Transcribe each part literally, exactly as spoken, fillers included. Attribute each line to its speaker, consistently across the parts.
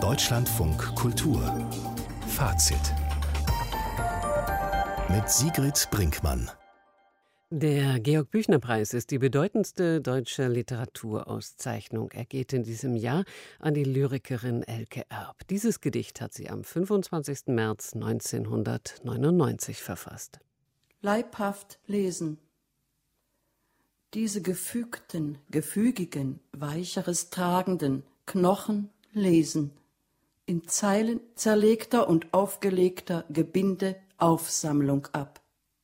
Speaker 1: Deutschlandfunk Kultur Fazit mit Sigrid Brinkmann.
Speaker 2: Der Georg-Büchner-Preis ist die bedeutendste deutsche Literaturauszeichnung. Er geht in diesem Jahr an die Lyrikerin Elke Erb. Dieses Gedicht hat sie am fünfundzwanzigsten März neunzehnhundertneunundneunzig verfasst.
Speaker 3: Leibhaft lesen. Diese gefügten, gefügigen, weicheres tragenden Knochen lesen. In Zeilen zerlegter und aufgelegter Gebinde Aufsammlung ab.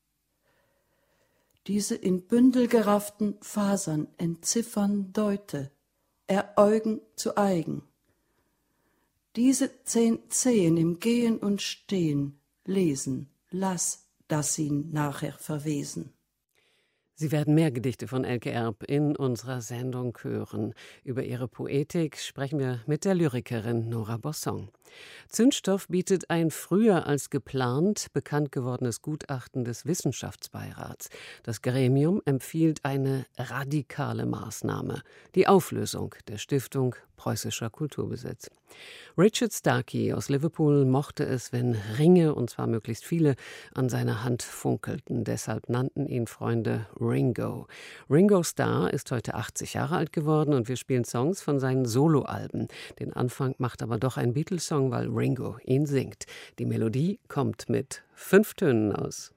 Speaker 3: Diese in Bündel gerafften Fasern entziffern Deute, eräugen zu eigen. Diese zehn Zehen im Gehen und Stehen lesen, lass, dass sie nachher verwesen.
Speaker 2: Sie werden mehr Gedichte von Elke Erb in unserer Sendung hören. Über ihre Poetik sprechen wir mit der Lyrikerin Nora Bosson. Zündstoff bietet ein früher als geplant bekannt gewordenes Gutachten des Wissenschaftsbeirats. Das Gremium empfiehlt eine radikale Maßnahme, die Auflösung der Stiftung Preußischer Kulturbesitz. Richard Starkey aus Liverpool mochte es, wenn Ringe, und zwar möglichst viele, an seiner Hand funkelten. Deshalb nannten ihn Freunde Ringo. Ringo Starr ist heute achtzig Jahre alt geworden und wir spielen Songs von seinen Soloalben. Den Anfang macht aber doch ein Beatles-Song, weil Ringo ihn singt. Die Melodie kommt mit fünf Tönen aus.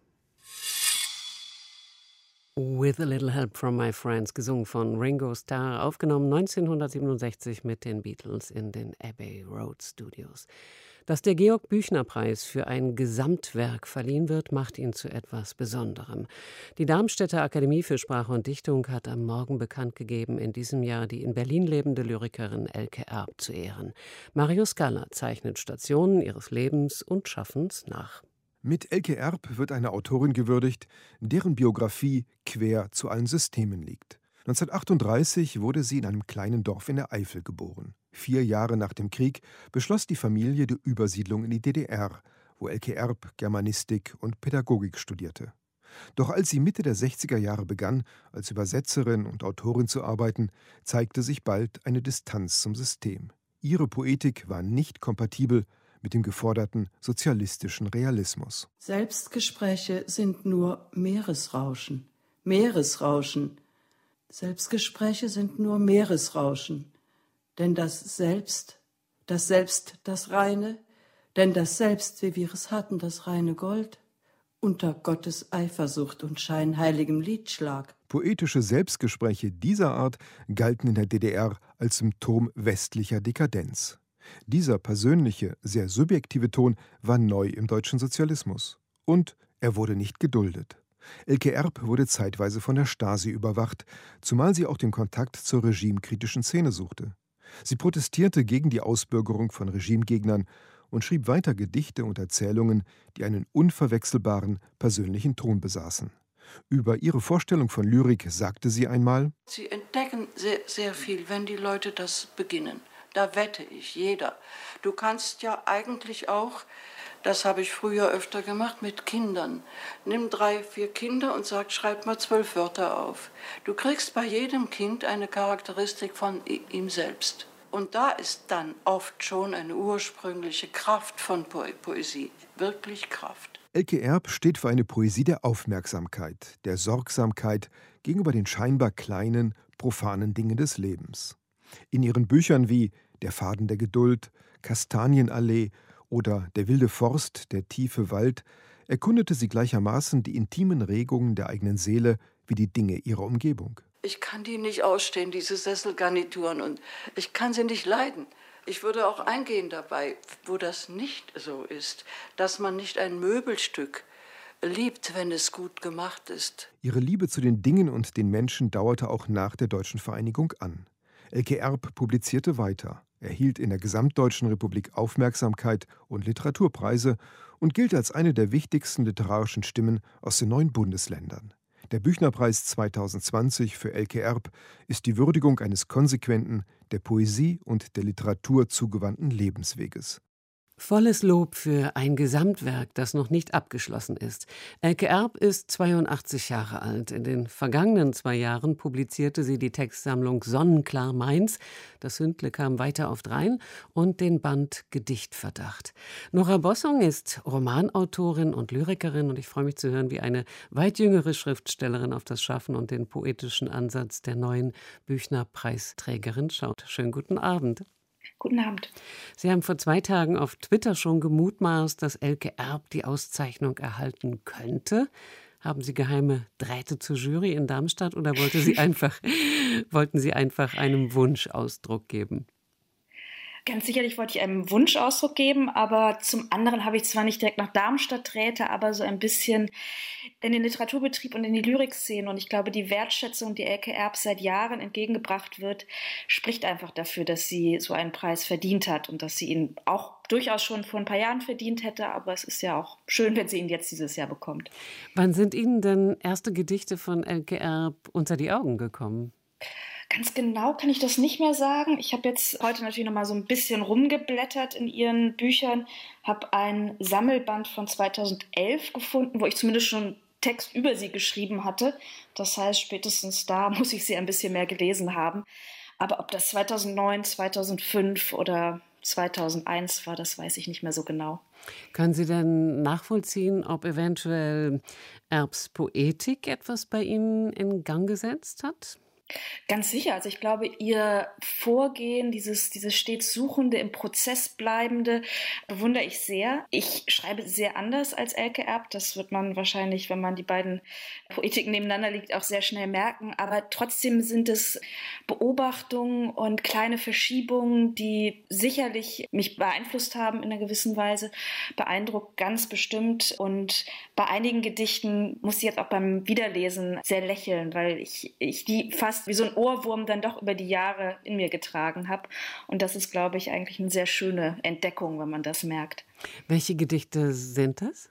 Speaker 2: With a Little Help from My Friends, gesungen von Ringo Starr, aufgenommen neunzehnhundertsiebenundsechzig mit den Beatles in den Abbey Road Studios. Dass der Georg-Büchner-Preis für ein Gesamtwerk verliehen wird, macht ihn zu etwas Besonderem. Die Darmstädter Akademie für Sprache und Dichtung hat am Morgen bekannt gegeben, in diesem Jahr die in Berlin lebende Lyrikerin Elke Erb zu ehren. Marius Galler zeichnet Stationen ihres Lebens und Schaffens nach.
Speaker 4: Mit Elke Erb wird eine Autorin gewürdigt, deren Biografie quer zu allen Systemen liegt. neunzehnhundertachtunddreißig wurde sie in einem kleinen Dorf in der Eifel geboren. Vier Jahre nach dem Krieg beschloss die Familie die Übersiedlung in die D D R, wo Elke Erb Germanistik und Pädagogik studierte. Doch als sie Mitte der sechziger Jahre begann, als Übersetzerin und Autorin zu arbeiten, zeigte sich bald eine Distanz zum System. Ihre Poetik war nicht kompatibel mit dem geforderten sozialistischen Realismus.
Speaker 3: Selbstgespräche sind nur Meeresrauschen, Meeresrauschen. Selbstgespräche sind nur Meeresrauschen. Denn das Selbst, das Selbst, das Reine, denn das Selbst, wie wir es hatten, das reine Gold, unter Gottes Eifersucht und scheinheiligem Liedschlag.
Speaker 4: Poetische Selbstgespräche dieser Art galten in der D D R als Symptom westlicher Dekadenz. Dieser persönliche, sehr subjektive Ton war neu im deutschen Sozialismus. Und er wurde nicht geduldet. Elke Erb wurde zeitweise von der Stasi überwacht, zumal sie auch den Kontakt zur regimekritischen Szene suchte. Sie protestierte gegen die Ausbürgerung von Regimegegnern und schrieb weiter Gedichte und Erzählungen, die einen unverwechselbaren persönlichen Ton besaßen. Über ihre Vorstellung von Lyrik sagte sie einmal:
Speaker 3: Sie entdecken sehr, sehr viel, wenn die Leute das beginnen. Da wette ich, jeder. Du kannst ja eigentlich auch, das habe ich früher öfter gemacht, mit Kindern. Nimm drei, vier Kinder und sag, schreib mal zwölf Wörter auf. Du kriegst bei jedem Kind eine Charakteristik von ihm selbst. Und da ist dann oft schon eine ursprüngliche Kraft von Po- Poesie. Wirklich Kraft.
Speaker 4: Elke Erb steht für eine Poesie der Aufmerksamkeit, der Sorgsamkeit gegenüber den scheinbar kleinen, profanen Dingen des Lebens. In ihren Büchern wie Der Faden der Geduld, Kastanienallee oder Der wilde Forst, der tiefe Wald erkundete sie gleichermaßen die intimen Regungen der eigenen Seele wie die Dinge ihrer Umgebung.
Speaker 3: Ich kann die nicht ausstehen, diese Sesselgarnituren, und ich kann sie nicht leiden. Ich würde auch eingehen dabei, wo das nicht so ist, dass man nicht ein Möbelstück liebt, wenn es gut gemacht ist.
Speaker 4: Ihre Liebe zu den Dingen und den Menschen dauerte auch nach der deutschen Vereinigung an. Elke Erb publizierte weiter, erhielt in der gesamtdeutschen Republik Aufmerksamkeit und Literaturpreise und gilt als eine der wichtigsten literarischen Stimmen aus den neuen Bundesländern. Der Büchnerpreis zweitausendzwanzig für Elke Erb ist die Würdigung eines konsequenten, der Poesie und der Literatur zugewandten Lebensweges.
Speaker 2: Volles Lob für ein Gesamtwerk, das noch nicht abgeschlossen ist. Elke Erb ist zweiundachtzig Jahre alt. In den vergangenen zwei Jahren publizierte sie die Textsammlung Sonnenklar Mainz, Das Hündle kam weiter auf drein und den Band Gedichtverdacht. Nora Bossong ist Romanautorin und Lyrikerin und ich freue mich zu hören, wie eine weit jüngere Schriftstellerin auf das Schaffen und den poetischen Ansatz der neuen Büchner-Preisträgerin schaut. Schönen guten Abend.
Speaker 5: Guten Abend.
Speaker 2: Sie haben vor zwei Tagen auf Twitter schon gemutmaßt, dass Elke Erb die Auszeichnung erhalten könnte. Haben Sie geheime Drähte zur Jury in Darmstadt oder wollte sie einfach, wollten Sie einfach einem Wunsch Ausdruck geben?
Speaker 5: Ganz sicherlich wollte ich einem Wunsch Ausdruck geben, aber zum anderen habe ich zwar nicht direkt nach Darmstadt Drähte, aber so ein bisschen in den Literaturbetrieb und in die Lyrikszene. Und ich glaube, die Wertschätzung, die Elke Erb seit Jahren entgegengebracht wird, spricht einfach dafür, dass sie so einen Preis verdient hat und dass sie ihn auch durchaus schon vor ein paar Jahren verdient hätte. Aber es ist ja auch schön, wenn sie ihn jetzt dieses Jahr bekommt.
Speaker 2: Wann sind Ihnen denn erste Gedichte von Elke Erb unter die Augen gekommen?
Speaker 5: Ganz genau kann ich das nicht mehr sagen. Ich habe jetzt heute natürlich noch mal so ein bisschen rumgeblättert in ihren Büchern, habe ein Sammelband von zweitausendelf gefunden, wo ich zumindest schon Text über sie geschrieben hatte. Das heißt, spätestens da muss ich sie ein bisschen mehr gelesen haben. Aber ob das zweitausendneun, zweitausendfünf oder zweitausendeins war, das weiß ich nicht mehr so genau.
Speaker 2: Können Sie denn nachvollziehen, ob eventuell Erbs Poetik etwas bei Ihnen in Gang gesetzt hat?
Speaker 5: Ganz sicher. Also ich glaube, ihr Vorgehen, dieses, dieses stets Suchende, im Prozess Bleibende, bewundere ich sehr. Ich schreibe sehr anders als Elke Erb. Das wird man wahrscheinlich, wenn man die beiden Poetiken nebeneinander liegt, auch sehr schnell merken. Aber trotzdem sind es Beobachtungen und kleine Verschiebungen, die sicherlich mich beeinflusst haben in einer gewissen Weise. Beeindruckt ganz bestimmt. Und bei einigen Gedichten muss ich jetzt auch beim Wiederlesen sehr lächeln, weil ich, ich die fast wie so ein Ohrwurm dann doch über die Jahre in mir getragen habe. Und das ist, glaube ich, eigentlich eine sehr schöne Entdeckung, wenn man das merkt.
Speaker 2: Welche Gedichte sind das?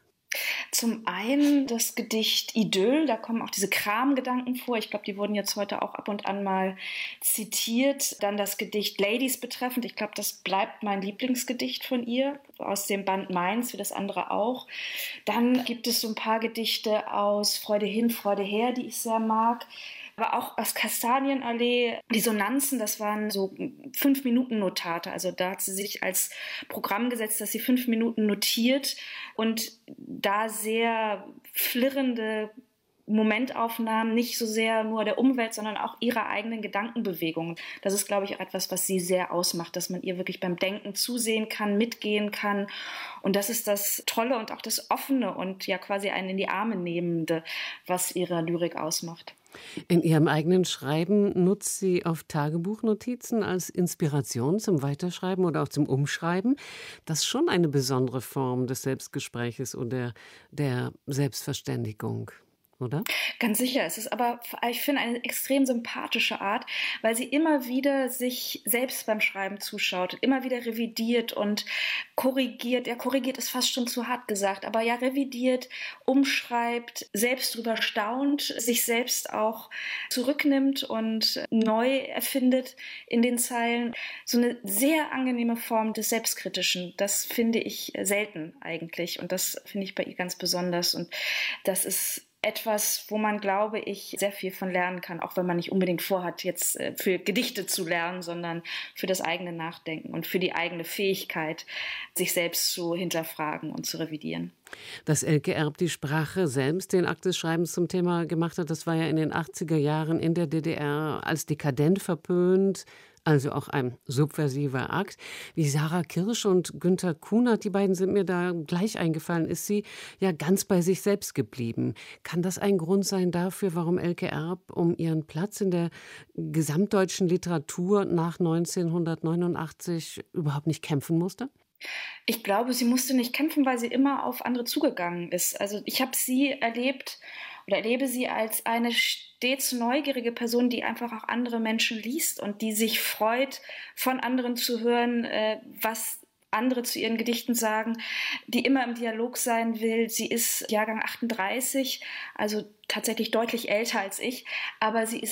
Speaker 5: Zum einen das Gedicht Idyll, da kommen auch diese Kramgedanken vor. Ich glaube, die wurden jetzt heute auch ab und an mal zitiert. Dann das Gedicht Ladies betreffend. Ich glaube, das bleibt mein Lieblingsgedicht von ihr, aus dem Band Mainz, wie das andere auch. Dann gibt es so ein paar Gedichte aus Freude hin, Freude her, die ich sehr mag. Aber auch aus Kastanienallee, Dissonanzen, das waren so Fünf-Minuten-Notate. Also da hat sie sich als Programm gesetzt, dass sie fünf Minuten notiert und da sehr flirrende Momentaufnahmen, nicht so sehr nur der Umwelt, sondern auch ihrer eigenen Gedankenbewegungen. Das ist, glaube ich, auch etwas, was sie sehr ausmacht, dass man ihr wirklich beim Denken zusehen kann, mitgehen kann. Und das ist das Tolle und auch das Offene und ja quasi einen in die Arme nehmende, was ihre Lyrik ausmacht.
Speaker 2: In Ihrem eigenen Schreiben nutzt sie oft Tagebuchnotizen als Inspiration zum Weiterschreiben oder auch zum Umschreiben. Das ist schon eine besondere Form des Selbstgespräches oder der Selbstverständigung, oder?
Speaker 5: Ganz sicher. Es ist aber, ich finde, eine extrem sympathische Art, weil sie immer wieder sich selbst beim Schreiben zuschaut, immer wieder revidiert und korrigiert. Ja, korrigiert ist fast schon zu hart gesagt, aber ja, revidiert, umschreibt, selbst drüber staunt, sich selbst auch zurücknimmt und neu erfindet in den Zeilen. So eine sehr angenehme Form des Selbstkritischen. Das finde ich selten eigentlich und das finde ich bei ihr ganz besonders und das ist etwas, wo man, glaube ich, sehr viel von lernen kann, auch wenn man nicht unbedingt vorhat, jetzt für Gedichte zu lernen, sondern für das eigene Nachdenken und für die eigene Fähigkeit, sich selbst zu hinterfragen und zu revidieren.
Speaker 2: Dass Elke Erb die Sprache selbst, den Akt des Schreibens zum Thema gemacht hat, das war ja in den achtziger Jahren in der D D R als dekadent verpönt, also auch ein subversiver Akt. Wie Sarah Kirsch und Günter Kunert, die beiden sind mir da gleich eingefallen, ist sie ja ganz bei sich selbst geblieben. Kann das ein Grund sein dafür, warum Elke Erb um ihren Platz in der gesamtdeutschen Literatur nach neunzehnhundertneunundachtzig überhaupt nicht kämpfen musste?
Speaker 5: Ich glaube, sie musste nicht kämpfen, weil sie immer auf andere zugegangen ist. Also ich habe sie erlebt oder erlebe sie als eine stets neugierige Person, die einfach auch andere Menschen liest und die sich freut, von anderen zu hören, äh, was andere zu ihren Gedichten sagen, die immer im Dialog sein will. Sie ist Jahrgang achtunddreißig, also tatsächlich deutlich älter als ich, aber sie ist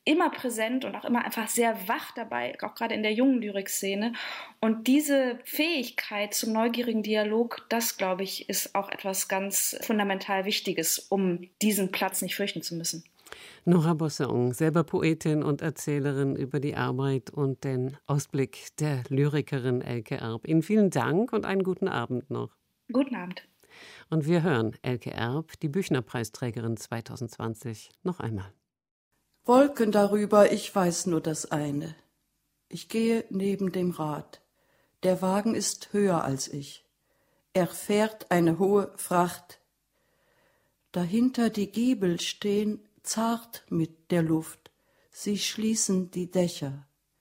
Speaker 5: immer präsent und auch immer einfach sehr wach dabei, auch gerade in der jungen Lyrikszene. Und diese Fähigkeit zum neugierigen Dialog, das, glaube ich, ist auch etwas ganz fundamental Wichtiges, um diesen Platz nicht fürchten zu müssen.
Speaker 2: Nora Bosson, selber Poetin und Erzählerin über die Arbeit und den Ausblick der Lyrikerin Elke Erb. Ihnen vielen Dank und einen guten Abend noch.
Speaker 5: Guten Abend.
Speaker 2: Und wir hören Elke Erb, die Büchner-Preisträgerin zwanzig zwanzig, noch einmal.
Speaker 3: Wolken darüber, ich weiß nur das eine. Ich gehe neben dem Rad. Der Wagen ist höher als ich. Er fährt eine hohe Fracht. Dahinter die Giebel stehen zart mit der Luft. Sie schließen die Dächer.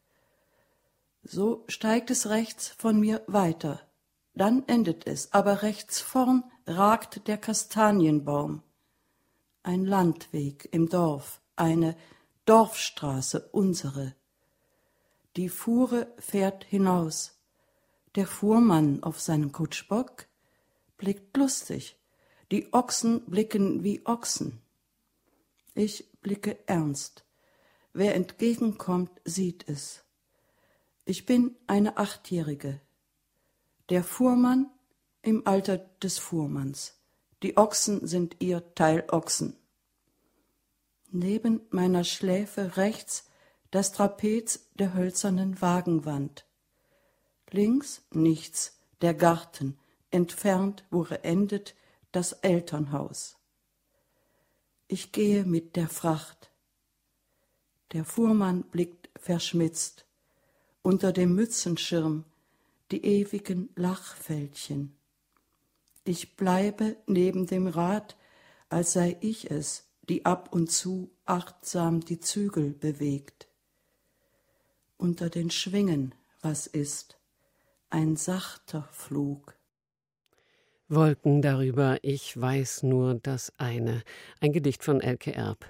Speaker 3: So steigt es rechts von mir weiter. Dann endet es, aber rechts vorn ragt der Kastanienbaum. Ein Landweg im Dorf, eine Dorfstraße, unsere. Die Fuhre fährt hinaus. Der Fuhrmann auf seinem Kutschbock blickt lustig. Die Ochsen blicken wie Ochsen. Ich blicke ernst. Wer entgegenkommt, sieht es. Ich bin eine Achtjährige. Der Fuhrmann im Alter des Fuhrmanns. Die Ochsen sind ihr Teil Ochsen. Neben meiner Schläfe rechts das Trapez der hölzernen Wagenwand. Links nichts, der Garten, entfernt, wo er endet, das Elternhaus. Ich gehe mit der Fracht. Der Fuhrmann blickt verschmitzt. Unter dem Mützenschirm die ewigen Lachfältchen. Ich bleibe neben dem Rad, als sei ich es, die ab und zu achtsam die Zügel bewegt. Unter den Schwingen, was ist? Ein sachter Flug.
Speaker 2: Wolken darüber, ich weiß nur das eine. Ein Gedicht von Elke Erb.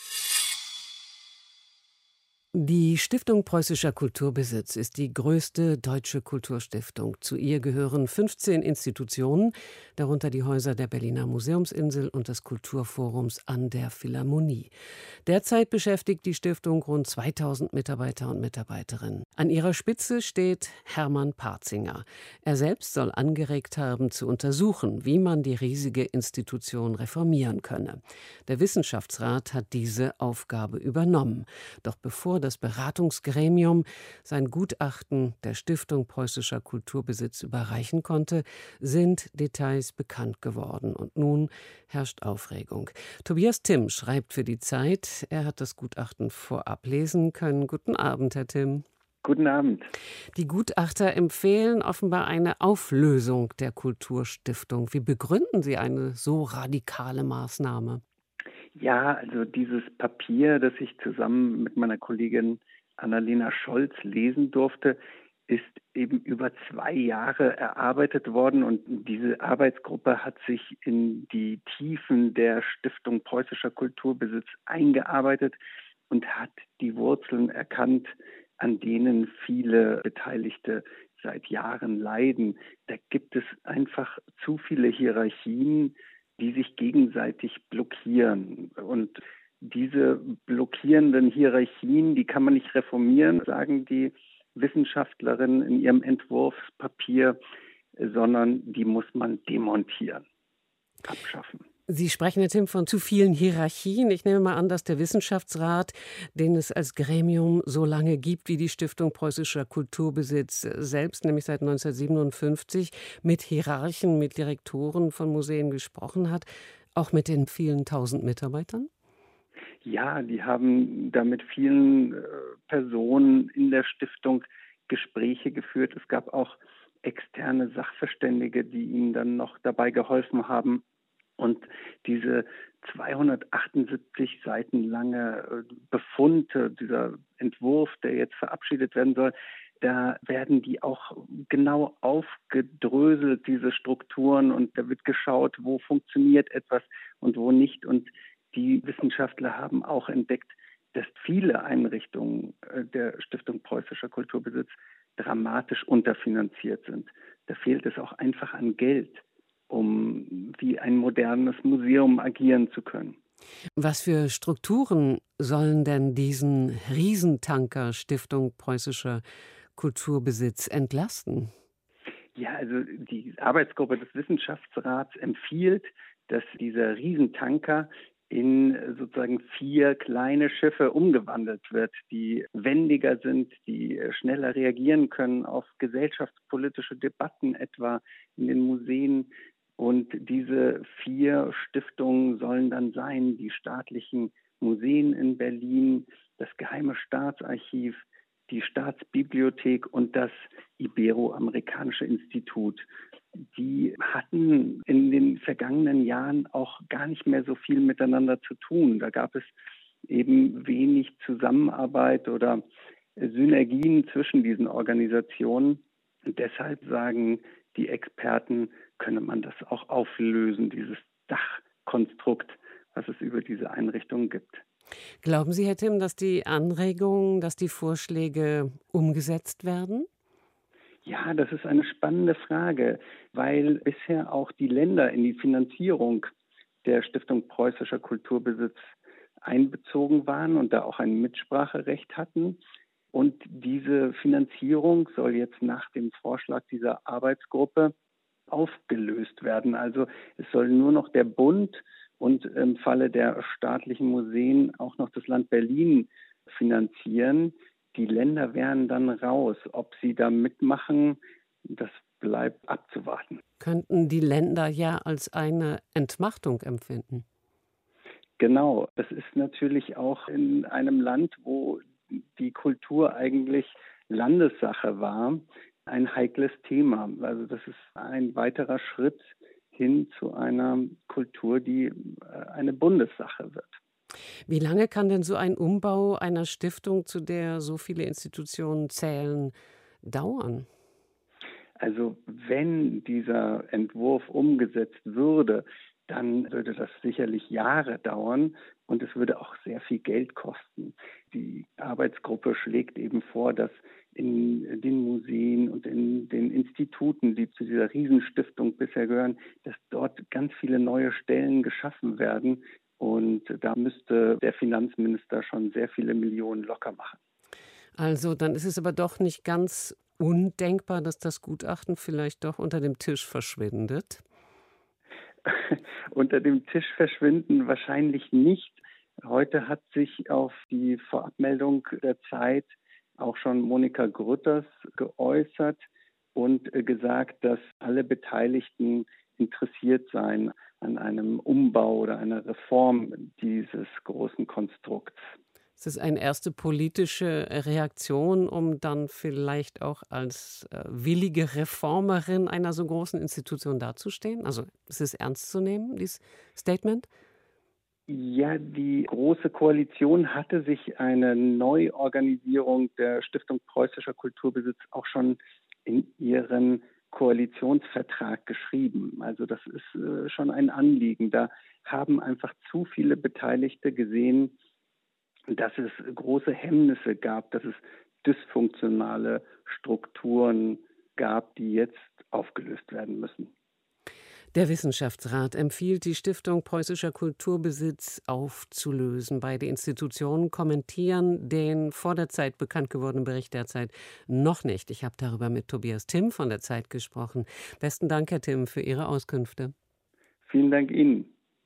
Speaker 2: Die Stiftung Preußischer Kulturbesitz ist die größte deutsche Kulturstiftung. Zu ihr gehören fünfzehn Institutionen, darunter die Häuser der Berliner Museumsinsel und des Kulturforums an der Philharmonie. Derzeit beschäftigt die Stiftung rund zweitausend Mitarbeiter und Mitarbeiterinnen. An ihrer Spitze steht Hermann Parzinger. Er selbst soll angeregt haben, zu untersuchen, wie man die riesige Institution reformieren könne. Der Wissenschaftsrat hat diese Aufgabe übernommen. Doch bevor das Beratungsgremium sein Gutachten der Stiftung Preußischer Kulturbesitz überreichen konnte, sind Details bekannt geworden. Und nun herrscht Aufregung. Tobias Timm schreibt für die Zeit. Er hat das Gutachten vorab lesen können. Guten Abend, Herr Timm.
Speaker 6: Guten Abend.
Speaker 2: Die Gutachter empfehlen offenbar eine Auflösung der Kulturstiftung. Wie begründen Sie eine so radikale Maßnahme?
Speaker 6: Ja, also dieses Papier, das ich zusammen mit meiner Kollegin Annalena Scholz lesen durfte, ist eben über zwei Jahre erarbeitet worden und diese Arbeitsgruppe hat sich in die Tiefen der Stiftung Preußischer Kulturbesitz eingearbeitet und hat die Wurzeln erkannt, an denen viele Beteiligte seit Jahren leiden. Da gibt es einfach zu viele Hierarchien, die sich gegenseitig blockieren. Und diese blockierenden Hierarchien, die kann man nicht reformieren, sagen die Wissenschaftlerinnen in ihrem Entwurfspapier, sondern die muss man demontieren, abschaffen.
Speaker 2: Sie sprechen, Herr Timm, von zu vielen Hierarchien. Ich nehme mal an, dass der Wissenschaftsrat, den es als Gremium so lange gibt wie die Stiftung Preußischer Kulturbesitz selbst, nämlich seit neunzehnhundertsiebenundfünfzig, mit Hierarchen, mit Direktoren von Museen gesprochen hat, auch mit den vielen tausend Mitarbeitern?
Speaker 6: Ja, die haben da mit vielen äh, Personen in der Stiftung Gespräche geführt. Es gab auch externe Sachverständige, die ihnen dann noch dabei geholfen haben. Und diese zweihundertachtundsiebzig Seiten lange Befund, dieser Entwurf, der jetzt verabschiedet werden soll, da werden die auch genau aufgedröselt, diese Strukturen, und da wird geschaut, wo funktioniert etwas und wo nicht. Und die Wissenschaftler haben auch entdeckt, dass viele Einrichtungen der Stiftung Preußischer Kulturbesitz dramatisch unterfinanziert sind. Da fehlt es auch einfach an Geld, um wie ein modernes Museum agieren zu können.
Speaker 2: Was für Strukturen sollen denn diesen Riesentanker Stiftung Preußischer Kulturbesitz entlasten?
Speaker 6: Ja, also die Arbeitsgruppe des Wissenschaftsrats empfiehlt, dass dieser Riesentanker in sozusagen vier kleine Schiffe umgewandelt wird, die wendiger sind, die schneller reagieren können auf gesellschaftspolitische Debatten, etwa in den Museen. Und diese vier Stiftungen sollen dann sein: die staatlichen Museen in Berlin, das Geheime Staatsarchiv, die Staatsbibliothek und das Iberoamerikanische Institut. Die hatten in den vergangenen Jahren auch gar nicht mehr so viel miteinander zu tun. Da gab es eben wenig Zusammenarbeit oder Synergien zwischen diesen Organisationen. Und deshalb sagen die Experten, könne man das auch auflösen, dieses Dachkonstrukt, was es über diese Einrichtungen gibt.
Speaker 2: Glauben Sie, Herr Timm, dass die Anregungen, dass die Vorschläge umgesetzt werden?
Speaker 6: Ja, das ist eine spannende Frage, weil bisher auch die Länder in die Finanzierung der Stiftung Preußischer Kulturbesitz einbezogen waren und da auch ein Mitspracherecht hatten. Und diese Finanzierung soll jetzt nach dem Vorschlag dieser Arbeitsgruppe aufgelöst werden. Also es soll nur noch der Bund und im Falle der staatlichen Museen auch noch das Land Berlin finanzieren. Die Länder wären dann raus. Ob sie da mitmachen, das bleibt abzuwarten.
Speaker 2: Könnten die Länder ja als eine Entmachtung empfinden.
Speaker 6: Genau, das ist natürlich auch in einem Land, wo die Kultur eigentlich Landessache war, ein heikles Thema. Also das ist ein weiterer Schritt hin zu einer Kultur, die eine Bundessache wird.
Speaker 2: Wie lange kann denn so ein Umbau einer Stiftung, zu der so viele Institutionen zählen, dauern?
Speaker 6: Also wenn dieser Entwurf umgesetzt würde, dann würde das sicherlich Jahre dauern und es würde auch sehr viel Geld kosten. Die Arbeitsgruppe schlägt eben vor, dass in den Museen und in den Instituten, die zu dieser Riesenstiftung bisher gehören, dass dort ganz viele neue Stellen geschaffen werden. Und da müsste der Finanzminister schon sehr viele Millionen locker machen.
Speaker 2: Also dann ist es aber doch nicht ganz undenkbar, dass das Gutachten vielleicht doch unter dem Tisch verschwindet?
Speaker 6: Unter dem Tisch verschwinden wahrscheinlich nicht. Heute hat sich auf die Vorabmeldung der Zeit auch schon Monika Grütters geäußert und gesagt, dass alle Beteiligten interessiert seien an einem Umbau oder einer Reform dieses großen Konstrukts.
Speaker 2: Ist das eine erste politische Reaktion, um dann vielleicht auch als äh, willige Reformerin einer so großen Institution dazustehen? Also ist es ernst zu nehmen, dieses Statement?
Speaker 6: Ja, die Große Koalition hatte sich eine Neuorganisierung der Stiftung Preußischer Kulturbesitz auch schon in ihren Koalitionsvertrag geschrieben. Also das ist äh, schon ein Anliegen. Da haben einfach zu viele Beteiligte gesehen, dass es große Hemmnisse gab, dass es dysfunktionale Strukturen gab, die jetzt aufgelöst werden müssen.
Speaker 2: Der Wissenschaftsrat empfiehlt, die Stiftung Preußischer Kulturbesitz aufzulösen. Beide Institutionen kommentieren den vor der Zeit bekannt gewordenen Bericht der Zeit noch nicht. Ich habe darüber mit Tobias Timm von der Zeit gesprochen. Besten Dank, Herr Timm, für Ihre Auskünfte.
Speaker 6: Vielen Dank Ihnen.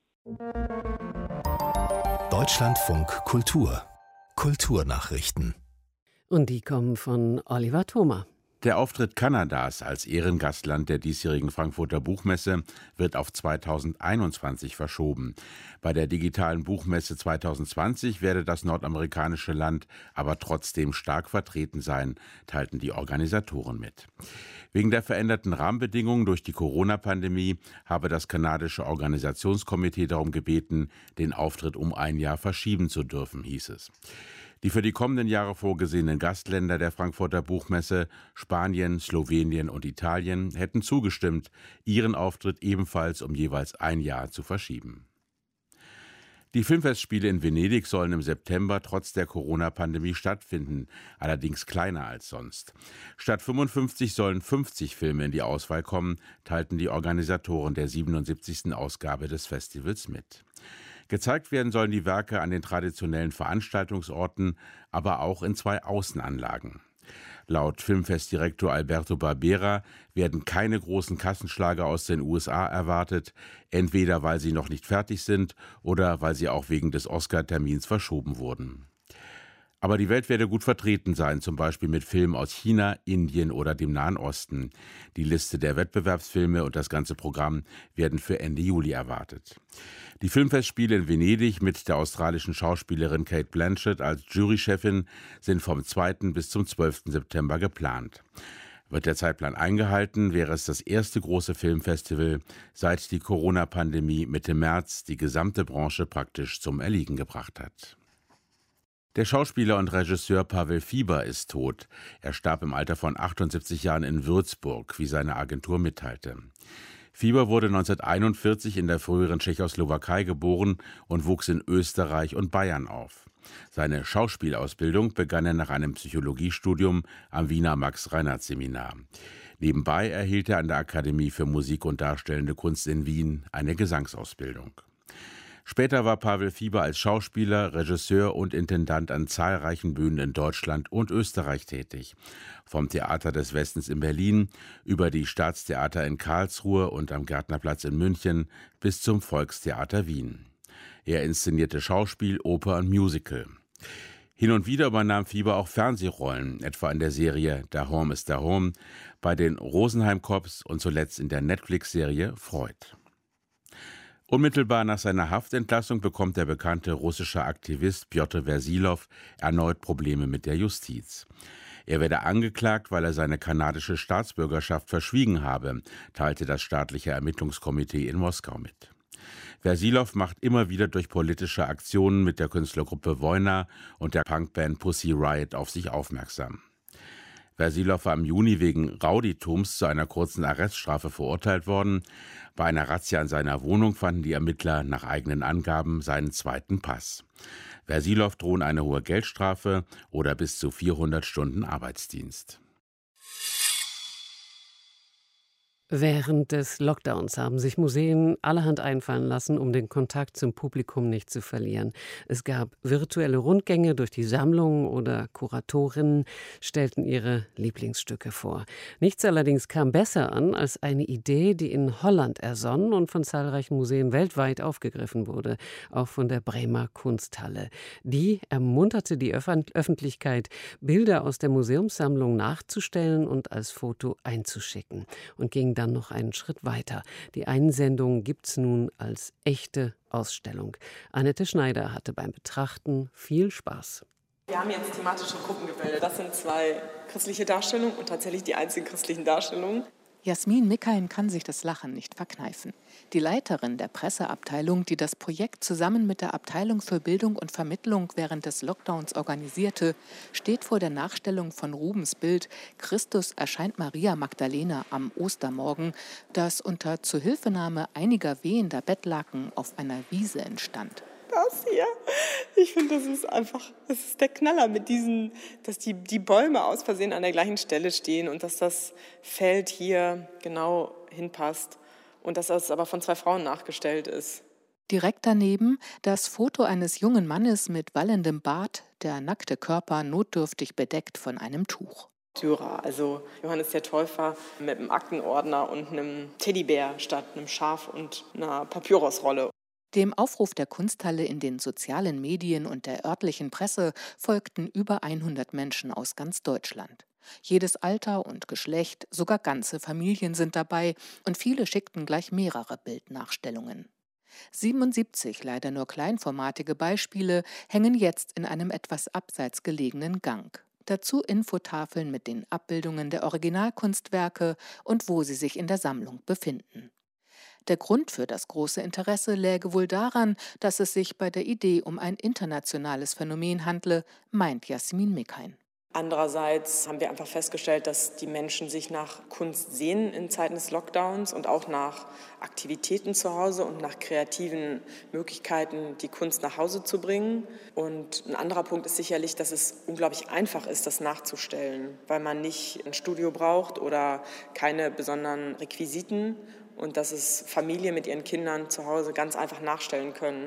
Speaker 1: Deutschlandfunk Kultur. Kulturnachrichten.
Speaker 2: Und die kommen von Oliver Thoma.
Speaker 7: Der Auftritt Kanadas als Ehrengastland der diesjährigen Frankfurter Buchmesse wird auf zweitausendeinundzwanzig verschoben. Bei der digitalen Buchmesse zweitausendzwanzig werde das nordamerikanische Land aber trotzdem stark vertreten sein, teilten die Organisatoren mit. Wegen der veränderten Rahmenbedingungen durch die Corona-Pandemie habe das kanadische Organisationskomitee darum gebeten, den Auftritt um ein Jahr verschieben zu dürfen, hieß es. Die für die kommenden Jahre vorgesehenen Gastländer der Frankfurter Buchmesse, Spanien, Slowenien und Italien, hätten zugestimmt, ihren Auftritt ebenfalls um jeweils ein Jahr zu verschieben. Die Filmfestspiele in Venedig sollen im September trotz der Corona-Pandemie stattfinden, allerdings kleiner als sonst. Statt fünfundfünfzig sollen fünfzig Filme in die Auswahl kommen, teilten die Organisatoren der siebenundsiebzigsten Ausgabe des Festivals mit. Gezeigt werden sollen die Werke an den traditionellen Veranstaltungsorten, aber auch in zwei Außenanlagen. Laut Filmfestdirektor Alberto Barbera werden keine großen Kassenschlager aus den U S A erwartet, entweder weil sie noch nicht fertig sind oder weil sie auch wegen des Oscar-Termins verschoben wurden. Aber die Welt werde gut vertreten sein, zum Beispiel mit Filmen aus China, Indien oder dem Nahen Osten. Die Liste der Wettbewerbsfilme und das ganze Programm werden für Ende Juli erwartet. Die Filmfestspiele in Venedig mit der australischen Schauspielerin Cate Blanchett als Jurychefin sind vom zweiten bis zum zwölften September geplant. Wird der Zeitplan eingehalten, wäre es das erste große Filmfestival, seit die Corona-Pandemie Mitte März die gesamte Branche praktisch zum Erliegen gebracht hat. Der Schauspieler und Regisseur Pavel Fiber ist tot. Er starb im Alter von achtundsiebzig Jahren in Würzburg, wie seine Agentur mitteilte. Fiber wurde neunzehnhunderteinundvierzig in der früheren Tschechoslowakei geboren und wuchs in Österreich und Bayern auf. Seine Schauspielausbildung begann er nach einem Psychologiestudium am Wiener Max-Reinhardt-Seminar. Nebenbei erhielt er an der Akademie für Musik und Darstellende Kunst in Wien eine Gesangsausbildung. Später war Pavel Fiber als Schauspieler, Regisseur und Intendant an zahlreichen Bühnen in Deutschland und Österreich tätig. Vom Theater des Westens in Berlin über die Staatstheater in Karlsruhe und am Gärtnerplatz in München bis zum Volkstheater Wien. Er inszenierte Schauspiel, Oper und Musical. Hin und wieder übernahm Fiber auch Fernsehrollen, etwa in der Serie Da Home is Da Home, bei den Rosenheim Cops und zuletzt in der Netflix-Serie Freud. Unmittelbar nach seiner Haftentlassung bekommt der bekannte russische Aktivist Pjotr Versilov erneut Probleme mit der Justiz. Er werde angeklagt, weil er seine kanadische Staatsbürgerschaft verschwiegen habe, teilte das staatliche Ermittlungskomitee in Moskau mit. Versilov macht immer wieder durch politische Aktionen mit der Künstlergruppe Wojna und der Punkband Pussy Riot auf sich aufmerksam. Versilov war im Juni wegen Rauditums zu einer kurzen Arreststrafe verurteilt worden. Bei einer Razzia in seiner Wohnung fanden die Ermittler nach eigenen Angaben seinen zweiten Pass. Versilov drohen eine hohe Geldstrafe oder bis zu vierhundert Stunden Arbeitsdienst.
Speaker 2: Während des Lockdowns haben sich Museen allerhand einfallen lassen, um den Kontakt zum Publikum nicht zu verlieren. Es gab virtuelle Rundgänge durch die Sammlung oder Kuratorinnen stellten ihre Lieblingsstücke vor. Nichts allerdings kam besser an als eine Idee, die in Holland ersonnen und von zahlreichen Museen weltweit aufgegriffen wurde, auch von der Bremer Kunsthalle. Die ermunterte die Öffentlichkeit, Bilder aus der Museumssammlung nachzustellen und als Foto einzuschicken und ging dann noch einen Schritt weiter. Die Einsendung gibt's nun als echte Ausstellung. Annette Schneider hatte beim Betrachten viel Spaß.
Speaker 8: Wir haben jetzt thematische Gruppen gebildet. Das sind zwei christliche Darstellungen und tatsächlich die einzigen christlichen Darstellungen.
Speaker 9: Jasmin Mikain kann sich das Lachen nicht verkneifen. Die Leiterin der Presseabteilung, die das Projekt zusammen mit der Abteilung für Bildung und Vermittlung während des Lockdowns organisierte, steht vor der Nachstellung von Rubens Bild »Christus erscheint Maria Magdalena am Ostermorgen«, das unter Zuhilfenahme einiger wehender Bettlaken auf einer Wiese entstand.
Speaker 8: Das hier. Ich finde, das ist einfach, das ist der Knaller mit diesen, dass die, die Bäume aus Versehen an der gleichen Stelle stehen und dass das Feld hier genau hinpasst und dass das aber von zwei Frauen nachgestellt ist.
Speaker 9: Direkt daneben das Foto eines jungen Mannes mit wallendem Bart, der nackte Körper notdürftig bedeckt von einem Tuch.
Speaker 8: Tyra, also Johannes der Täufer mit einem Aktenordner und einem Teddybär statt einem Schaf und einer Papyrusrolle.
Speaker 9: Dem Aufruf der Kunsthalle in den sozialen Medien und der örtlichen Presse folgten über hundert Menschen aus ganz Deutschland. Jedes Alter und Geschlecht, sogar ganze Familien sind dabei und viele schickten gleich mehrere Bildnachstellungen. siebenundsiebzig leider nur kleinformatige Beispiele hängen jetzt in einem etwas abseits gelegenen Gang. Dazu Infotafeln mit den Abbildungen der Originalkunstwerke und wo sie sich in der Sammlung befinden. Der Grund für das große Interesse läge wohl daran, dass es sich bei der Idee um ein internationales Phänomen handle, meint Jasmin Mikain.
Speaker 8: Andererseits haben wir einfach festgestellt, dass die Menschen sich nach Kunst sehnen in Zeiten des Lockdowns und auch nach Aktivitäten zu Hause und nach kreativen Möglichkeiten, die Kunst nach Hause zu bringen. Und ein anderer Punkt ist sicherlich, dass es unglaublich einfach ist, das nachzustellen, weil man nicht ein Studio braucht oder keine besonderen Requisiten und dass es Familien mit ihren Kindern zu Hause ganz einfach nachstellen können.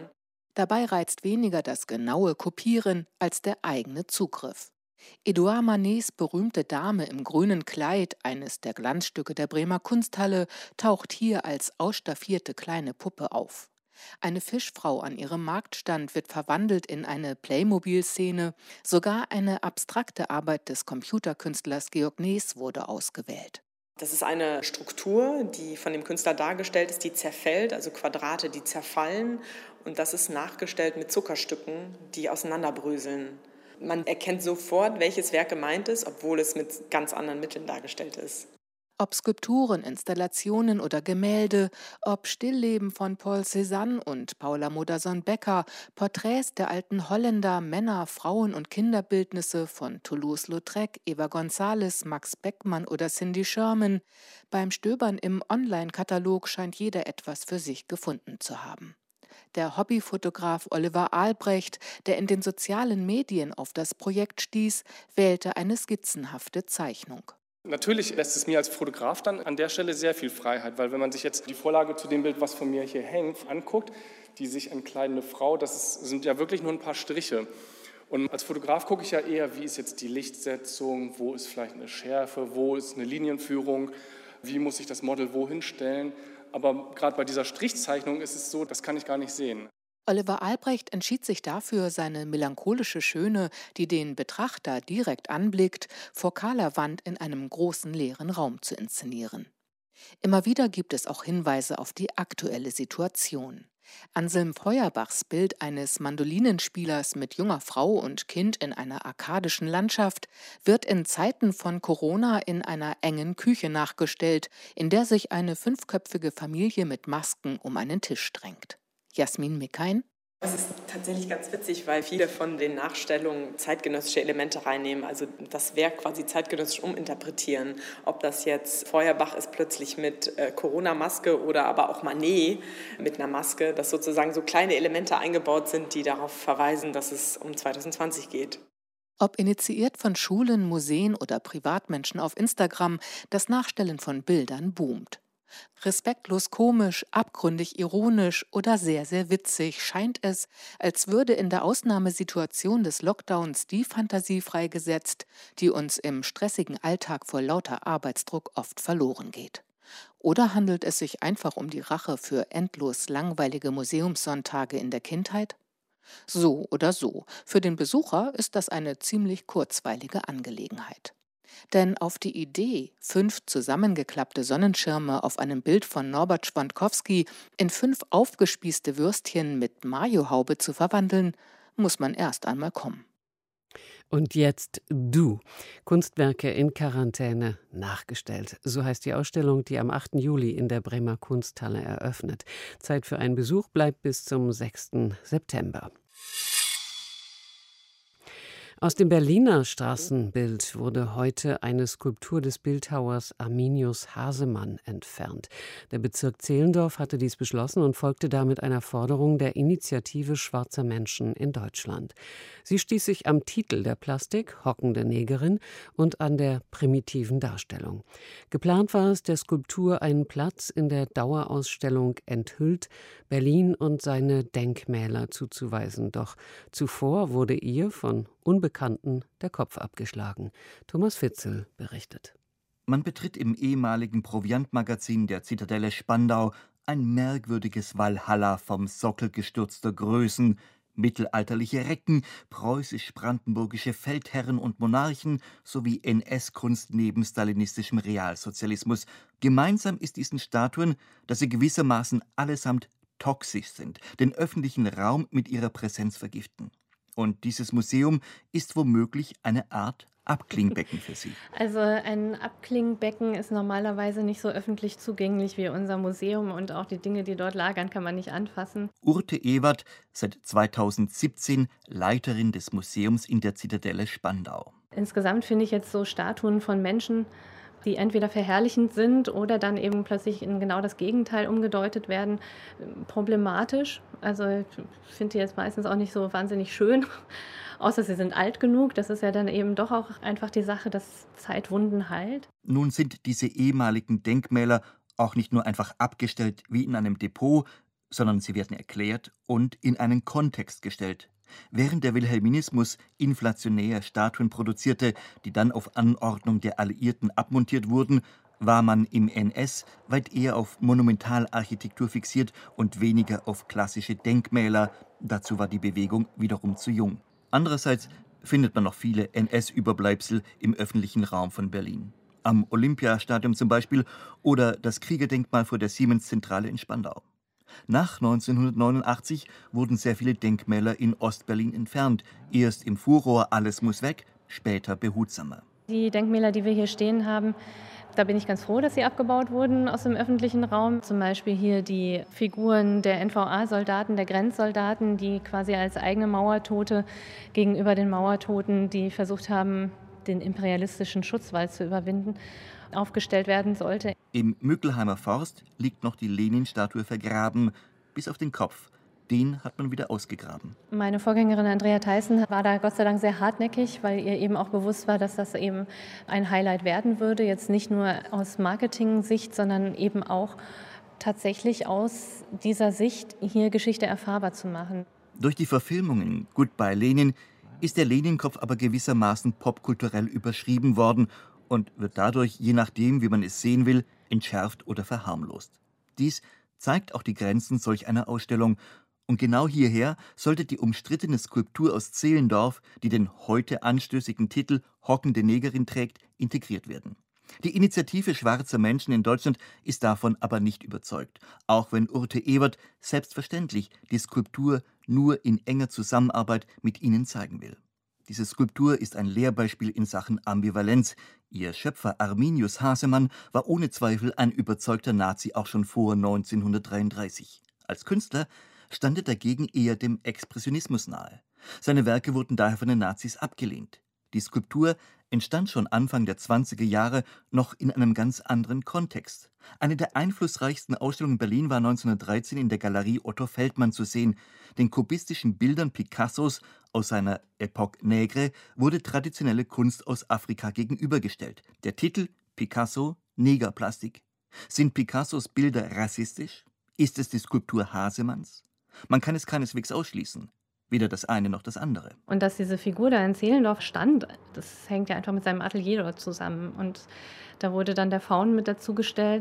Speaker 9: Dabei reizt weniger das genaue Kopieren als der eigene Zugriff. Edouard Manets berühmte Dame im grünen Kleid, eines der Glanzstücke der Bremer Kunsthalle, taucht hier als ausstaffierte kleine Puppe auf. Eine Fischfrau an ihrem Marktstand wird verwandelt in eine Playmobil-Szene. Sogar eine abstrakte Arbeit des Computerkünstlers Georg Nees wurde ausgewählt.
Speaker 8: Das ist eine Struktur, die von dem Künstler dargestellt ist, die zerfällt, also Quadrate, die zerfallen. Und das ist nachgestellt mit Zuckerstücken, die auseinanderbröseln. Man erkennt sofort, welches Werk gemeint ist, obwohl es mit ganz anderen Mitteln dargestellt ist.
Speaker 9: Ob Skulpturen, Installationen oder Gemälde, ob Stillleben von Paul Cézanne und Paula Modersohn-Becker, Porträts der alten Holländer, Männer, Frauen und Kinderbildnisse von Toulouse-Lautrec, Eva González, Max Beckmann oder Cindy Sherman. Beim Stöbern im Online-Katalog scheint jeder etwas für sich gefunden zu haben. Der Hobbyfotograf Oliver Albrecht, der in den sozialen Medien auf das Projekt stieß, wählte eine skizzenhafte Zeichnung.
Speaker 10: Natürlich lässt es mir als Fotograf dann an der Stelle sehr viel Freiheit, weil wenn man sich jetzt die Vorlage zu dem Bild, was von mir hier hängt, anguckt, die sich entkleidende Frau, das ist, sind ja wirklich nur ein paar Striche. Und als Fotograf gucke ich ja eher, wie ist jetzt die Lichtsetzung, wo ist vielleicht eine Schärfe, wo ist eine Linienführung, wie muss ich das Model wohin stellen. Aber gerade bei dieser Strichzeichnung ist es so, das kann ich gar nicht sehen.
Speaker 9: Oliver Albrecht entschied sich dafür, seine melancholische Schöne, die den Betrachter direkt anblickt, vor kahler Wand in einem großen leeren Raum zu inszenieren. Immer wieder gibt es auch Hinweise auf die aktuelle Situation. Anselm Feuerbachs Bild eines Mandolinenspielers mit junger Frau und Kind in einer arkadischen Landschaft wird in Zeiten von Corona in einer engen Küche nachgestellt, in der sich eine fünfköpfige Familie mit Masken um einen Tisch drängt. Jasmin Mickein.
Speaker 8: Es ist tatsächlich ganz witzig, weil viele von den Nachstellungen zeitgenössische Elemente reinnehmen, also das Werk quasi zeitgenössisch uminterpretieren. Ob das jetzt Feuerbach ist plötzlich mit äh, Corona-Maske oder aber auch Manet mit einer Maske, dass sozusagen so kleine Elemente eingebaut sind, die darauf verweisen, dass es um zwanzig zwanzig geht.
Speaker 9: Ob initiiert von Schulen, Museen oder Privatmenschen auf Instagram, das Nachstellen von Bildern boomt. Respektlos komisch, abgründig ironisch oder sehr, sehr witzig scheint es, als würde in der Ausnahmesituation des Lockdowns die Fantasie freigesetzt, die uns im stressigen Alltag vor lauter Arbeitsdruck oft verloren geht. Oder handelt es sich einfach um die Rache für endlos langweilige Museumssonntage in der Kindheit? So oder so, für den Besucher ist das eine ziemlich kurzweilige Angelegenheit. Denn auf die Idee, fünf zusammengeklappte Sonnenschirme auf einem Bild von Norbert Schwankowski in fünf aufgespießte Würstchen mit Mayohaube zu verwandeln, muss man erst einmal kommen.
Speaker 2: Und jetzt Du, Kunstwerke in Quarantäne nachgestellt. So heißt die Ausstellung, die am achten Juli in der Bremer Kunsthalle eröffnet. Zeit für einen Besuch bleibt bis zum sechsten September. Aus dem Berliner Straßenbild wurde heute eine Skulptur des Bildhauers Arminius Hasemann entfernt. Der Bezirk Zehlendorf hatte dies beschlossen und folgte damit einer Forderung der Initiative Schwarzer Menschen in Deutschland. Sie stieß sich am Titel der Plastik, Hockende Negerin, und an der primitiven Darstellung. Geplant war es, der Skulptur einen Platz in der Dauerausstellung Enthüllt, Berlin und seine Denkmäler zuzuweisen. Doch zuvor wurde ihr von Unbekannten der Kopf abgeschlagen. Thomas Fitzel berichtet.
Speaker 11: Man betritt im ehemaligen Proviantmagazin der Zitadelle Spandau ein merkwürdiges Walhalla vom Sockel gestürzter Größen, mittelalterliche Recken, preußisch-brandenburgische Feldherren und Monarchen sowie N S-Kunst neben stalinistischem Realsozialismus. Gemeinsam ist diesen Statuen, dass sie gewissermaßen allesamt toxisch sind, den öffentlichen Raum mit ihrer Präsenz vergiften. Und dieses Museum ist womöglich eine Art Abklingbecken für Sie.
Speaker 12: Also ein Abklingbecken ist normalerweise nicht so öffentlich zugänglich wie unser Museum und auch die Dinge, die dort lagern, kann man nicht anfassen.
Speaker 11: Urte Ewert, seit zweitausendsiebzehn Leiterin des Museums in der Zitadelle Spandau.
Speaker 12: Insgesamt finde ich jetzt so Statuen von Menschen, die entweder verherrlichend sind oder dann eben plötzlich in genau das Gegenteil umgedeutet werden, problematisch. Also ich finde die jetzt meistens auch nicht so wahnsinnig schön, außer sie sind alt genug. Das ist ja dann eben doch auch einfach die Sache, dass Zeit Wunden heilt.
Speaker 11: Nun sind diese ehemaligen Denkmäler auch nicht nur einfach abgestellt wie in einem Depot, sondern sie werden erklärt und in einen Kontext gestellt. Während der Wilhelminismus inflationär Statuen produzierte, die dann auf Anordnung der Alliierten abmontiert wurden, war man im N S weit eher auf Monumentalarchitektur fixiert und weniger auf klassische Denkmäler. Dazu war die Bewegung wiederum zu jung. Andererseits findet man noch viele N S-Überbleibsel im öffentlichen Raum von Berlin. Am Olympiastadion zum Beispiel oder das Kriegerdenkmal vor der Siemens-Zentrale in Spandau. Nach neunzehnhundertneunundachtzig wurden sehr viele Denkmäler in Ostberlin entfernt. Erst im Furor alles muss weg, später behutsamer.
Speaker 12: Die Denkmäler, die wir hier stehen haben, da bin ich ganz froh, dass sie abgebaut wurden aus dem öffentlichen Raum. Zum Beispiel hier die Figuren der N V A-Soldaten, der Grenzsoldaten, die quasi als eigene Mauertote gegenüber den Mauertoten, die versucht haben, den imperialistischen Schutzwall zu überwinden, aufgestellt werden sollte.
Speaker 11: Im Mückelheimer Forst liegt noch die Lenin-Statue vergraben, bis auf den Kopf. Den hat man wieder ausgegraben.
Speaker 12: Meine Vorgängerin Andrea Theissen war da Gott sei Dank sehr hartnäckig, weil ihr eben auch bewusst war, dass das eben ein Highlight werden würde. Jetzt nicht nur aus Marketing-Sicht, sondern eben auch tatsächlich aus dieser Sicht, hier Geschichte erfahrbar zu machen.
Speaker 11: Durch die Verfilmungen Goodbye Lenin ist der Lenin-Kopf aber gewissermaßen popkulturell überschrieben worden und wird dadurch, je nachdem, wie man es sehen will, entschärft oder verharmlost. Dies zeigt auch die Grenzen solch einer Ausstellung. Und genau hierher sollte die umstrittene Skulptur aus Zehlendorf, die den heute anstößigen Titel Hockende Negerin trägt, integriert werden. Die Initiative schwarzer Menschen in Deutschland ist davon aber nicht überzeugt, auch wenn Urte Ewert selbstverständlich die Skulptur nur in enger Zusammenarbeit mit ihnen zeigen will. Diese Skulptur ist ein Lehrbeispiel in Sachen Ambivalenz. Ihr Schöpfer Arminius Hasemann war ohne Zweifel ein überzeugter Nazi auch schon vor neunzehnhundertdreiunddreißig. Als Künstler stand er dagegen eher dem Expressionismus nahe. Seine Werke wurden daher von den Nazis abgelehnt. Die Skulptur entstand schon Anfang der zwanziger Jahre noch in einem ganz anderen Kontext. Eine der einflussreichsten Ausstellungen in Berlin war neunzehnhundertdreizehn in der Galerie Otto Feldmann zu sehen. Den kubistischen Bildern Picassos aus seiner Epoque Nègre wurde traditionelle Kunst aus Afrika gegenübergestellt. Der Titel Picasso, Negerplastik. Sind Picassos Bilder rassistisch? Ist es die Skulptur Hasemanns? Man kann es keineswegs ausschließen. Weder das eine noch das andere.
Speaker 12: Und dass diese Figur da in Zehlendorf stand, das hängt ja einfach mit seinem Atelier dort zusammen. Und da wurde dann der Faun mit dazugestellt.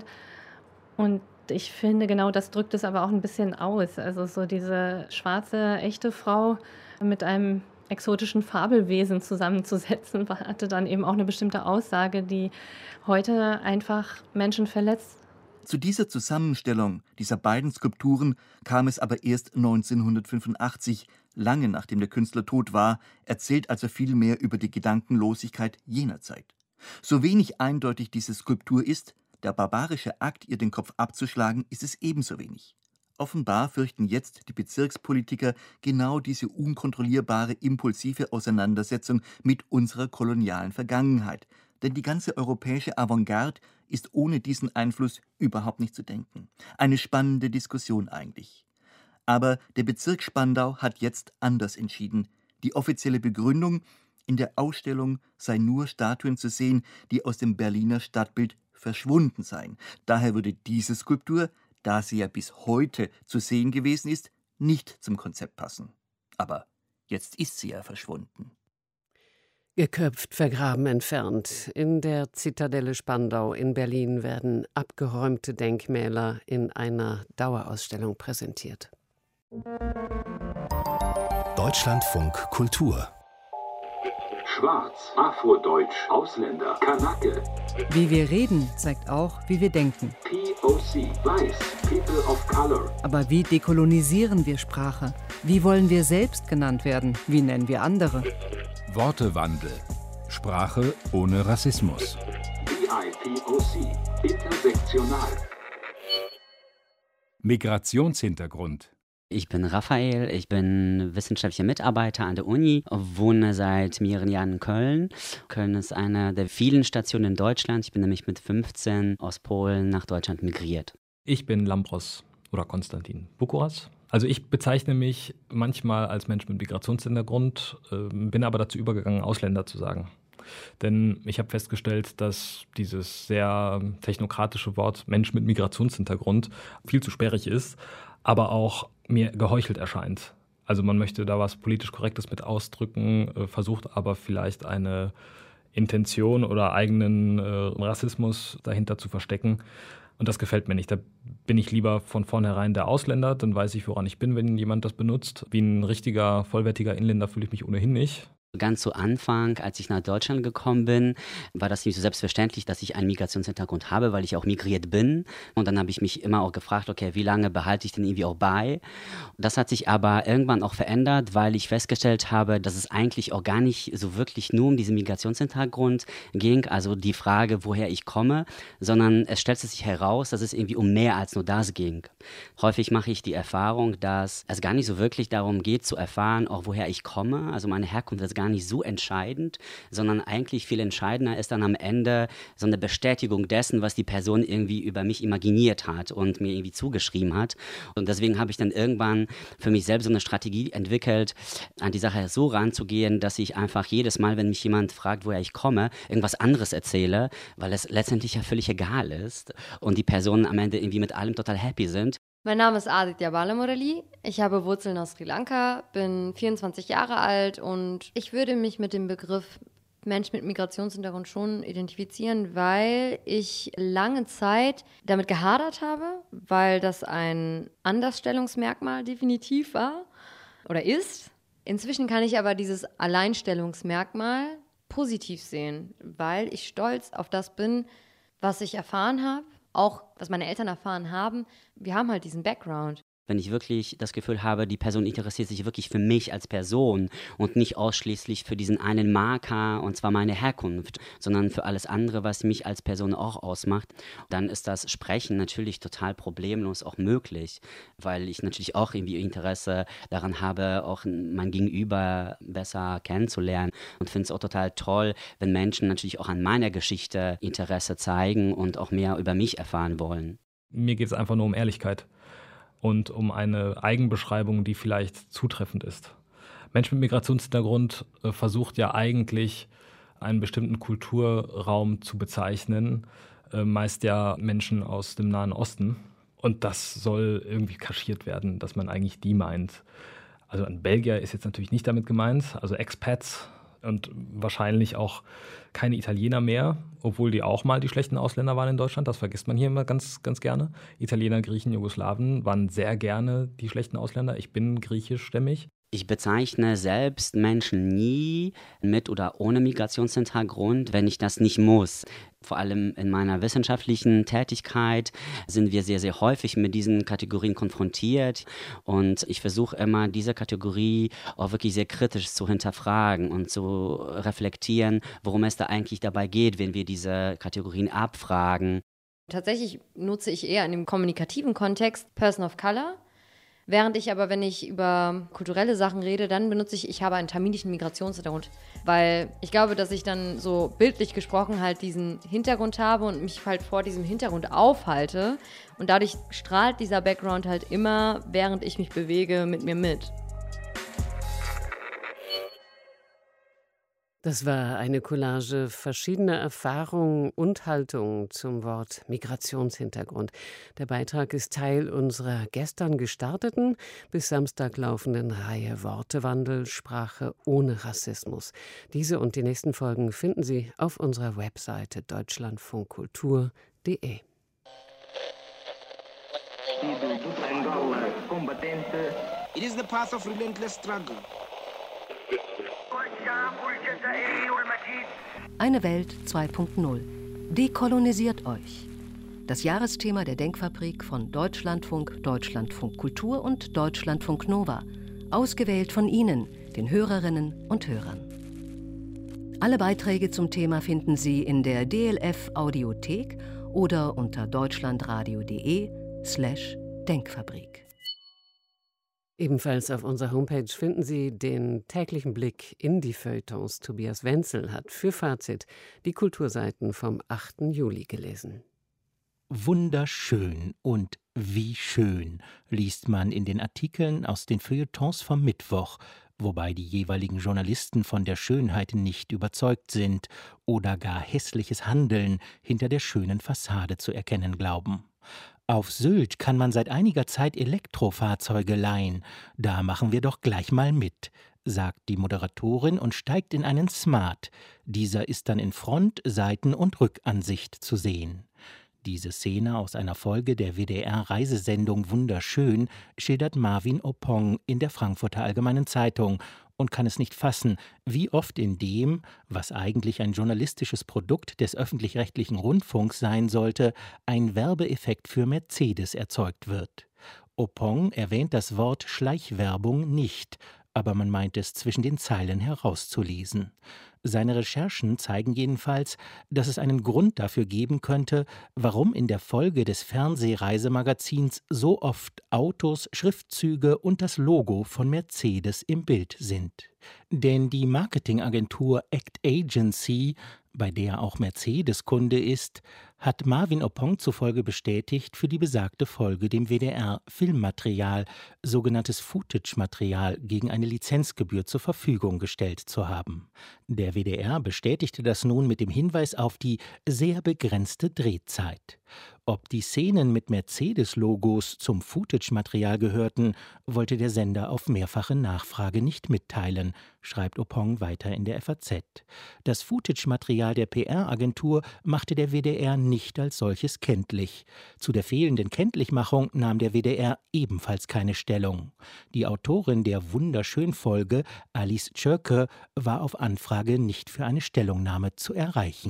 Speaker 12: Und ich finde, genau das drückt es aber auch ein bisschen aus. Also so diese schwarze, echte Frau mit einem exotischen Fabelwesen zusammenzusetzen, hatte dann eben auch eine bestimmte Aussage, die heute einfach Menschen verletzt.
Speaker 11: Zu dieser Zusammenstellung dieser beiden Skulpturen kam es aber erst neunzehnhundertfünfundachtzig, lange nachdem der Künstler tot war, erzählt also viel mehr über die Gedankenlosigkeit jener Zeit. So wenig eindeutig diese Skulptur ist, der barbarische Akt, ihr den Kopf abzuschlagen, ist es ebenso wenig. Offenbar fürchten jetzt die Bezirkspolitiker genau diese unkontrollierbare, impulsive Auseinandersetzung mit unserer kolonialen Vergangenheit. Denn die ganze europäische Avantgarde ist ohne diesen Einfluss überhaupt nicht zu denken. Eine spannende Diskussion eigentlich. Aber der Bezirk Spandau hat jetzt anders entschieden. Die offizielle Begründung: in der Ausstellung seien nur Statuen zu sehen, die aus dem Berliner Stadtbild verschwunden seien. Daher würde diese Skulptur, da sie ja bis heute zu sehen gewesen ist, nicht zum Konzept passen. Aber jetzt ist sie ja verschwunden.
Speaker 2: Geköpft, vergraben, entfernt. In der Zitadelle Spandau in Berlin werden abgeräumte Denkmäler in einer Dauerausstellung präsentiert.
Speaker 1: Deutschlandfunk Kultur.
Speaker 13: Schwarz, Afrodeutsch, Ausländer, Kanake.
Speaker 14: Wie wir reden, zeigt auch, wie wir denken.
Speaker 13: P O C, Weiß, People of Color.
Speaker 14: Aber wie dekolonisieren wir Sprache? Wie wollen wir selbst genannt werden? Wie nennen wir andere?
Speaker 15: Wortewandel. Sprache ohne Rassismus.
Speaker 13: B I P O C, intersektional.
Speaker 15: Migrationshintergrund.
Speaker 16: Ich bin Raphael, ich bin wissenschaftlicher Mitarbeiter an der Uni, wohne seit mehreren Jahren in Köln. Köln ist eine der vielen Stationen in Deutschland. Ich bin nämlich mit fünfzehn aus Polen nach Deutschland migriert.
Speaker 17: Ich bin Lambros oder Konstantin Bukuras. Also ich bezeichne mich manchmal als Mensch mit Migrationshintergrund, bin aber dazu übergegangen, Ausländer zu sagen. Denn ich habe festgestellt, dass dieses sehr technokratische Wort Mensch mit Migrationshintergrund viel zu sperrig ist, aber auch mir geheuchelt erscheint. Also man möchte da was politisch Korrektes mit ausdrücken, äh, versucht aber vielleicht eine Intention oder eigenen äh, Rassismus dahinter zu verstecken. Und das gefällt mir nicht. Da bin ich lieber von vornherein der Ausländer, dann weiß ich, woran ich bin, wenn jemand das benutzt. Wie ein richtiger, vollwertiger Inländer fühle ich mich ohnehin nicht.
Speaker 16: Ganz zu Anfang, als ich nach Deutschland gekommen bin, war das nicht so selbstverständlich, dass ich einen Migrationshintergrund habe, weil ich auch migriert bin. Und dann habe ich mich immer auch gefragt, okay, wie lange behalte ich den irgendwie auch bei? Das hat sich aber irgendwann auch verändert, weil ich festgestellt habe, dass es eigentlich auch gar nicht so wirklich nur um diesen Migrationshintergrund ging, also die Frage, woher ich komme, sondern es stellte sich heraus, dass es irgendwie um mehr als nur das ging. Häufig mache ich die Erfahrung, dass es gar nicht so wirklich darum geht, zu erfahren, auch woher ich komme, also meine Herkunft ist gar nicht so entscheidend, sondern eigentlich viel entscheidender ist dann am Ende so eine Bestätigung dessen, was die Person irgendwie über mich imaginiert hat und mir irgendwie zugeschrieben hat. Und deswegen habe ich dann irgendwann für mich selbst so eine Strategie entwickelt, an die Sache so ranzugehen, dass ich einfach jedes Mal, wenn mich jemand fragt, woher ich komme, irgendwas anderes erzähle, weil es letztendlich ja völlig egal ist und die Personen am Ende irgendwie mit allem total happy sind.
Speaker 18: Mein Name ist Aditya Balamurali. Ich habe Wurzeln aus Sri Lanka, bin vierundzwanzig Jahre alt und ich würde mich mit dem Begriff Mensch mit Migrationshintergrund schon identifizieren, weil ich lange Zeit damit gehadert habe, weil das ein Andersstellungsmerkmal definitiv war oder ist. Inzwischen kann ich aber dieses Alleinstellungsmerkmal positiv sehen, weil ich stolz auf das bin, was ich erfahren habe. Auch, was meine Eltern erfahren haben, wir haben halt diesen Background.
Speaker 16: Wenn ich wirklich das Gefühl habe, die Person interessiert sich wirklich für mich als Person und nicht ausschließlich für diesen einen Marker, und zwar meine Herkunft, sondern für alles andere, was mich als Person auch ausmacht, dann ist das Sprechen natürlich total problemlos auch möglich, weil ich natürlich auch irgendwie Interesse daran habe, auch mein Gegenüber besser kennenzulernen und finde es auch total toll, wenn Menschen natürlich auch an meiner Geschichte Interesse zeigen und auch mehr über mich erfahren wollen.
Speaker 17: Mir geht es einfach nur um Ehrlichkeit. Und um eine Eigenbeschreibung, die vielleicht zutreffend ist. Mensch mit Migrationshintergrund äh, versucht ja eigentlich, einen bestimmten Kulturraum zu bezeichnen, äh, meist ja Menschen aus dem Nahen Osten. Und das soll irgendwie kaschiert werden, dass man eigentlich die meint. Also ein Belgier ist jetzt natürlich nicht damit gemeint, also Expats und wahrscheinlich auch keine Italiener mehr, obwohl die auch mal die schlechten Ausländer waren in Deutschland. Das vergisst man hier immer ganz, ganz gerne. Italiener, Griechen, Jugoslawen waren sehr gerne die schlechten Ausländer. Ich bin griechischstämmig.
Speaker 16: Ich bezeichne selbst Menschen nie mit oder ohne Migrationshintergrund, wenn ich das nicht muss. Vor allem in meiner wissenschaftlichen Tätigkeit sind wir sehr, sehr häufig mit diesen Kategorien konfrontiert. Und ich versuche immer, diese Kategorie auch wirklich sehr kritisch zu hinterfragen und zu reflektieren, worum es da eigentlich dabei geht, wenn wir diese Kategorien abfragen.
Speaker 18: Tatsächlich nutze ich eher in dem kommunikativen Kontext Person of Color. Während ich aber, wenn ich über kulturelle Sachen rede, dann benutze ich, ich habe einen tamilischen Migrationshintergrund. Weil ich glaube, dass ich dann so bildlich gesprochen halt diesen Hintergrund habe und mich halt vor diesem Hintergrund aufhalte. Und dadurch strahlt dieser Background halt immer, während ich mich bewege, mit mir mit.
Speaker 2: Das war eine Collage verschiedener Erfahrungen und Haltungen zum Wort Migrationshintergrund. Der Beitrag ist Teil unserer gestern gestarteten, bis Samstag laufenden Reihe Wortewandel, Sprache ohne Rassismus. Diese und die nächsten Folgen finden Sie auf unserer Webseite deutschlandfunkkultur punkt de.
Speaker 19: It is the path of relentless struggle.
Speaker 20: Eine Welt zwei Punkt null. Dekolonisiert euch. Das Jahresthema der Denkfabrik von Deutschlandfunk, Deutschlandfunk Kultur und Deutschlandfunk Nova. Ausgewählt von Ihnen, den Hörerinnen und Hörern. Alle Beiträge zum Thema finden Sie in der D L F Audiothek oder unter deutschlandradio.de slash Denkfabrik.
Speaker 2: Ebenfalls auf unserer Homepage finden Sie den täglichen Blick in die Feuilletons. Tobias Wenzel hat für Fazit die Kulturseiten vom achten Juli gelesen.
Speaker 21: Wunderschön und wie schön liest man in den Artikeln aus den Feuilletons vom Mittwoch wobei die jeweiligen Journalisten von der Schönheit nicht überzeugt sind oder gar hässliches Handeln hinter der schönen Fassade zu erkennen glauben. Auf Sylt kann man seit einiger Zeit Elektrofahrzeuge leihen. Da machen wir doch gleich mal mit, sagt die Moderatorin und steigt in einen Smart. Dieser ist dann in Front-, Seiten- und Rückansicht zu sehen. Diese Szene aus einer Folge der W D R-Reisesendung Wunderschön schildert Marvin Oppong in der Frankfurter Allgemeinen Zeitung und kann es nicht fassen, wie oft in dem, was eigentlich ein journalistisches Produkt des öffentlich-rechtlichen Rundfunks sein sollte, ein Werbeeffekt für Mercedes erzeugt wird. Oppong erwähnt das Wort Schleichwerbung nicht, aber man meint es zwischen den Zeilen herauszulesen. Seine Recherchen zeigen jedenfalls, dass es einen Grund dafür geben könnte, warum in der Folge des Fernsehreisemagazins so oft Autos, Schriftzüge und das Logo von Mercedes im Bild sind. Denn die Marketingagentur Act Agency, bei der auch Mercedes Kunde ist, hat Marvin Oppong zufolge bestätigt, für die besagte Folge dem W D R Filmmaterial, sogenanntes Footage-Material, gegen eine Lizenzgebühr zur Verfügung gestellt zu haben. Der W D R bestätigte das nun mit dem Hinweis auf die sehr begrenzte Drehzeit. Ob die Szenen mit Mercedes-Logos zum Footage-Material gehörten, wollte der Sender auf mehrfache Nachfrage nicht mitteilen, schreibt Oppong weiter in der F A Z. Das Footage-Material der P R-Agentur machte der W D R nicht als solches kenntlich. Zu der fehlenden Kenntlichmachung nahm der W D R ebenfalls keine Stellung. Die Autorin der Wunderschön-Folge, Alice Tschirke, war auf Anfrage nicht für eine Stellungnahme zu erreichen.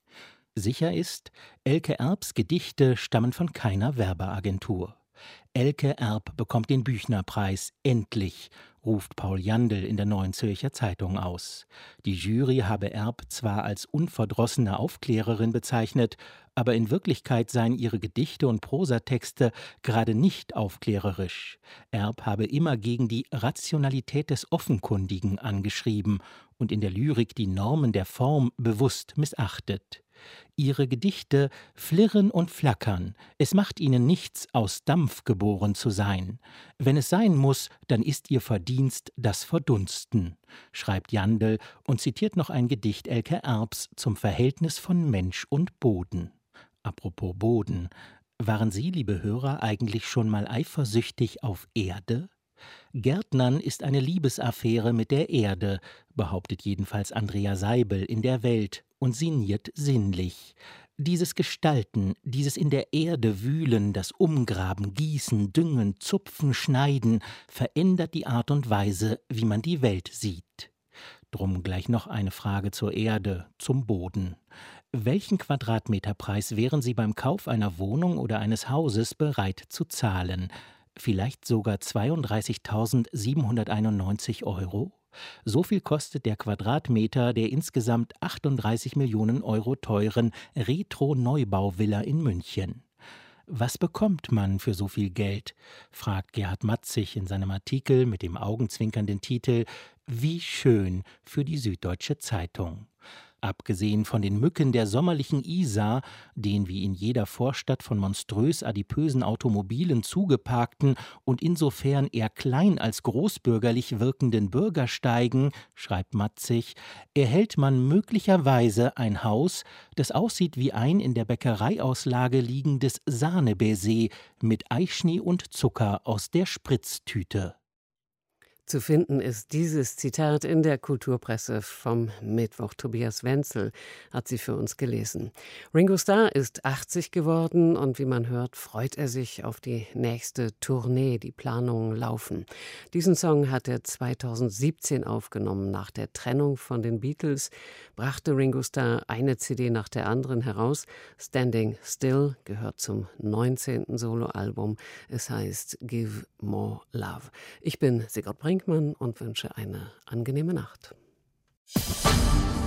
Speaker 21: Sicher ist, Elke Erbs Gedichte stammen von keiner Werbeagentur. Elke Erb bekommt den Büchnerpreis, endlich, ruft Paul Jandl in der Neuen Zürcher Zeitung aus. Die Jury habe Erb zwar als unverdrossene Aufklärerin bezeichnet, aber in Wirklichkeit seien ihre Gedichte und Prosatexte gerade nicht aufklärerisch. Erb habe immer gegen die Rationalität des Offenkundigen angeschrieben und in der Lyrik die Normen der Form bewusst missachtet. Ihre Gedichte flirren und flackern, es macht ihnen nichts, aus Dampf geboren zu sein. Wenn es sein muss, dann ist ihr Verdienst das Verdunsten, schreibt Jandl und zitiert noch ein Gedicht Elke Erbs zum Verhältnis von Mensch und Boden. Apropos Boden, waren Sie, liebe Hörer, eigentlich schon mal eifersüchtig auf Erde? Gärtnern ist eine Liebesaffäre mit der Erde, behauptet jedenfalls Andrea Seibel in der Welt und sinniert sinnlich. Dieses Gestalten, dieses in der Erde wühlen, das Umgraben, Gießen, Düngen, Zupfen, Schneiden, verändert die Art und Weise, wie man die Welt sieht. Drum gleich noch eine Frage zur Erde, zum Boden. Welchen Quadratmeterpreis wären Sie beim Kauf einer Wohnung oder eines Hauses bereit zu zahlen? Vielleicht sogar zweiunddreißigtausendsiebenhunderteinundneunzig Euro? So viel kostet der Quadratmeter der insgesamt achtunddreißig Millionen Euro teuren Retro-Neubau-Villa in München. Was bekommt man für so viel Geld? Fragt Gerhard Matzig in seinem Artikel mit dem augenzwinkernden Titel »Wie schön« für die Süddeutsche Zeitung. Abgesehen von den Mücken der sommerlichen Isar, den wie in jeder Vorstadt von monströs adipösen Automobilen zugeparkten und insofern eher klein als großbürgerlich wirkenden Bürgersteigen, schreibt Matzig, erhält man möglicherweise ein Haus, das aussieht wie ein in der Bäckereiauslage liegendes Sahne-Baiser mit Eischnee und Zucker aus der Spritztüte.
Speaker 2: Zu finden ist dieses Zitat in der Kulturpresse vom Mittwoch. Tobias Wenzel hat sie für uns gelesen. Ringo Starr ist achtzig geworden und wie man hört, freut er sich auf die nächste Tournee. Die Planungen laufen. Diesen Song hat er zweitausendsiebzehn aufgenommen. Nach der Trennung von den Beatles brachte Ringo Starr eine C D nach der anderen heraus. Standing Still gehört zum neunzehnten Soloalbum. Es heißt Give More Love. Ich bin Sigrid Brinkmann und wünsche eine angenehme Nacht.